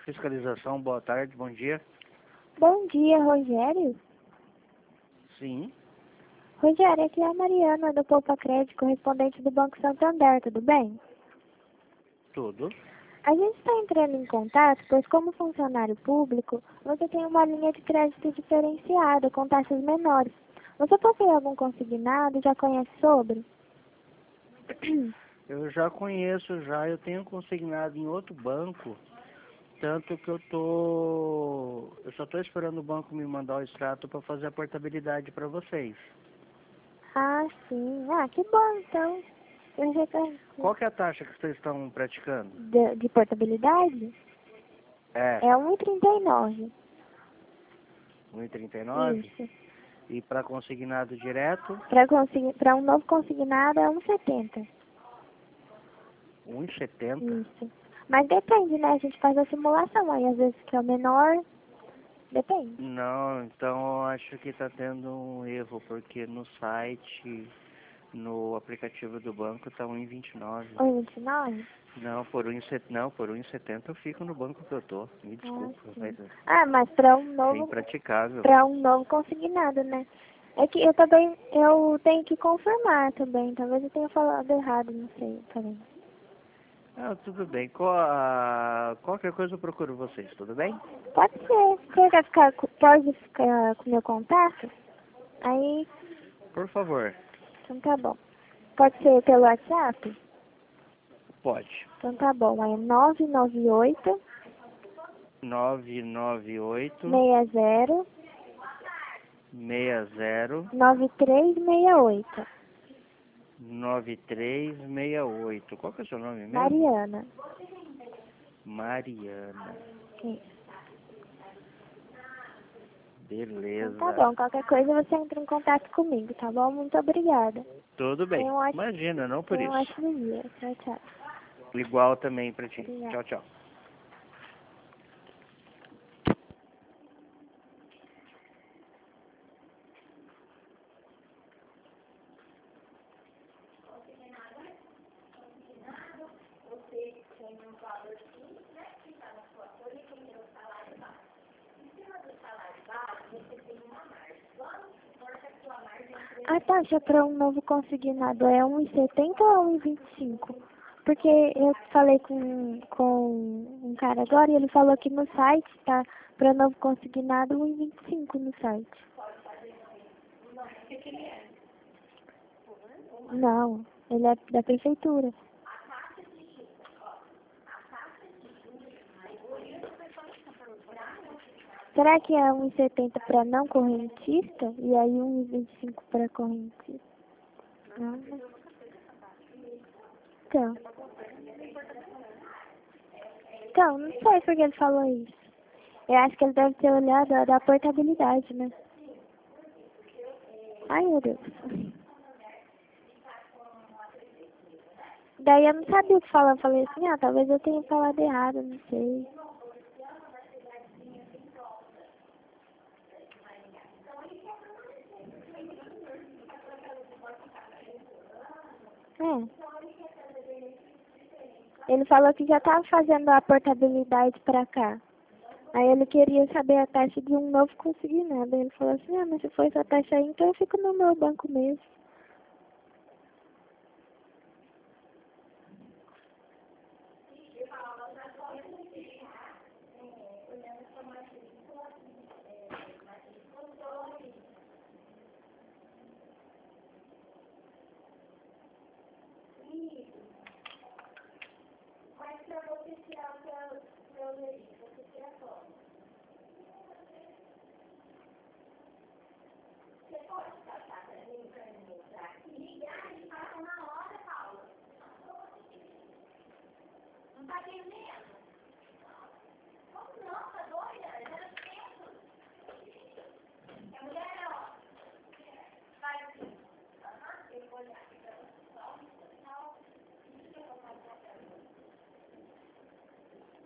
Fiscalização, boa tarde, bom dia. Bom dia, Rogério. Sim, Rogério, aqui é a Mariana do Poupa Crédito, correspondente do Banco Santander, tudo bem? tudo. A gente está entrando em contato, pois como funcionário público, você tem uma linha de crédito diferenciada, com taxas menores. Você possui algum consignado? Já conhece sobre? Eu já conheço, eu tenho consignado em outro banco, tanto que eu só estou esperando o banco me mandar o extrato para fazer a portabilidade para vocês. Ah, sim. Ah, que bom, então. Eu já Qual que é a taxa que vocês estão praticando? de portabilidade? É, É 1,39. 1,39? Isso. E para consignado direto, Para um novo consignado é 1,70. 1,70? Isso. Mas depende, né? A gente faz a simulação aí, às vezes que é o menor, depende. Não, então eu acho que está tendo um erro, porque no site, no aplicativo do banco está 1,29. 1,29? Não, por 1,70 eu fico no banco que eu tô. Me Ah, desculpa, sim. mas Ah, mas para é impraticável. um novo consignado, né? É que eu tenho que confirmar também. Talvez eu tenha falado errado, não sei também. Ah, tudo bem. Qualquer coisa eu procuro vocês, tudo bem? Pode ser. Você quer pode ficar com o meu contato? Aí, Por favor. então tá bom. Pode ser pelo WhatsApp? Pode. Então tá bom. É 998 998 60 60 9368. 9368. Qual que é o seu nome mesmo? Mariana. Mariana. Isso. Então tá Beleza. bom. Qualquer coisa você entra em contato comigo, tá bom? Muito obrigada. Tudo bem. Imagina, não por Tenha um isso. ótimo dia. Tchau, tchau. Igual também pra ti. Obrigada. Tchau, tchau. A taxa para um novo consignado é 1,70 ou 1,25? Porque eu falei com um cara agora e ele falou que no site tá para novo consignado 1,25 no site. Não, ele é da prefeitura. Será que é 1,70 para não correntista e aí 1,25 para correntista? Não. Então. Então, não sei por que ele falou isso. Eu acho que ele deve ter olhado a da portabilidade, né? Ai, meu Deus. Daí eu não sabia o que falar. Eu falei assim, talvez eu tenha falado errado, não sei. É. Ele falou que já estava fazendo a portabilidade para cá. Aí ele queria saber a taxa de um novo consignado. Aí ele falou assim, mas se for essa taxa aí, então eu fico no meu banco mesmo. Não tá entendendo?